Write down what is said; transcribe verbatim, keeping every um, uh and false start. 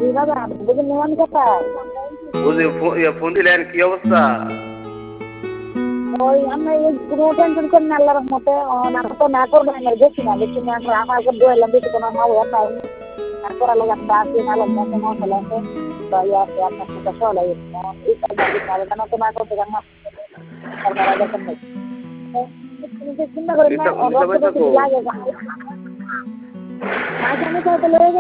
জি বাবা, বুঝলেন নোমান কোথায়? বুঝি ফোন দিলেন, কি অবস্থা? ওই আমরা এই কোনো টেনশন করেন না, আল্লাহর রহমতে না তো না করবো না বেশি না বেশি না আমার উপর দোয়াইলাম বেশি কোনো মা হওয়ার নাই তারপর আলোক আমরা আছি আলোক মতো মশলা আছে বা ইয়ে আছে আপনার সাথে সলাই এই কাজ না কেন তো না করতে কেন সরকার দেখেন নাই চিন্তা করেন না চিন্তা রক্ত চিন্তা বেশি করো। লাগে মাঝে আমি তো লয়ে